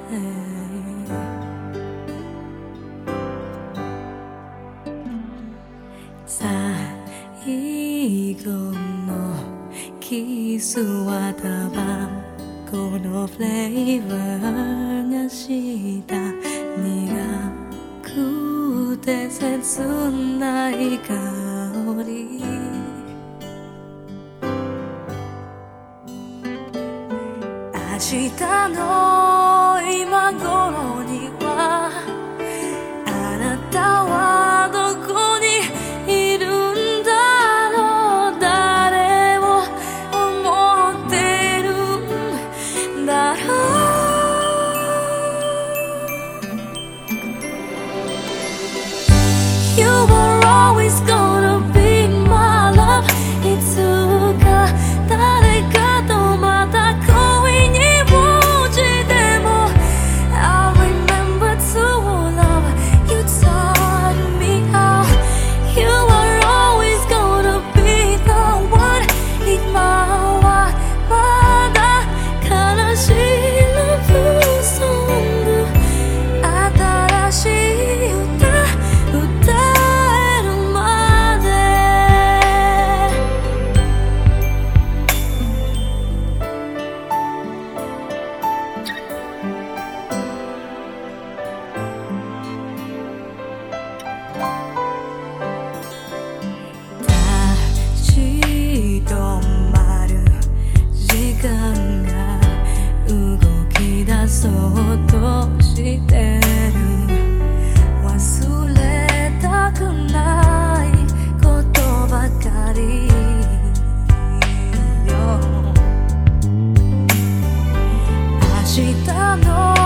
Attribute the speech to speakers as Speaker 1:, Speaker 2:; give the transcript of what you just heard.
Speaker 1: 最後のキスはタバコのフレーバーがした苦くて切ない香り明日の今頃にはあなたはどこにいるんだろう誰を思ってるんだろう You were always gonna be my love いつか誰かとまた恋にそうとしてる忘れたくないことばかりよ明日の